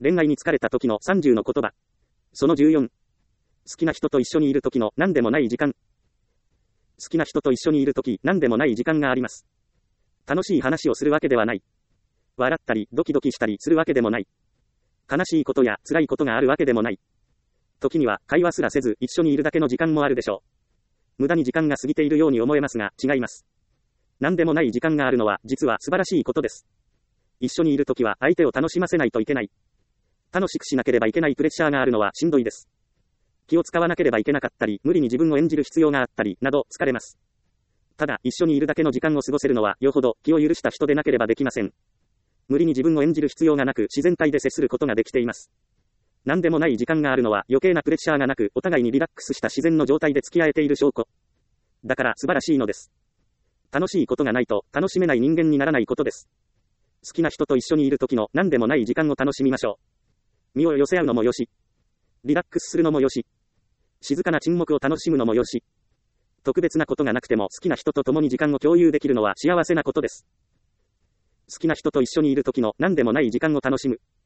恋愛に疲れた時の30の言葉。その14。好きな人と一緒にいる時の何でもない時間。好きな人と一緒にいる時、何でもない時間があります。楽しい話をするわけではない。笑ったり、ドキドキしたりするわけでもない。悲しいことや辛いことがあるわけでもない。時には会話すらせず一緒にいるだけの時間もあるでしょう。無駄に時間が過ぎているように思えますが、違います。何でもない時間があるのは実は素晴らしいことです。一緒にいるときは相手を楽しませないといけない。楽しくしなければいけないプレッシャーがあるのはしんどいです。気を使わなければいけなかったり、無理に自分を演じる必要があったり、など疲れます。ただ、一緒にいるだけの時間を過ごせるのは、よほど気を許した人でなければできません。無理に自分を演じる必要がなく、自然体で接することができています。何でもない時間があるのは余計なプレッシャーがなく、お互いにリラックスした自然の状態で付き合えている証拠。だから素晴らしいのです。楽しいことがないと楽しめない人間にならないことです。好きな人と一緒にいる時の何でもない時間を楽しみましょう。身を寄せ合うのもよし、リラックスするのもよし、静かな沈黙を楽しむのもよし、特別なことがなくても好きな人と共に時間を共有できるのは幸せなことです。好きな人と一緒にいる時の何でもない時間を楽しむ。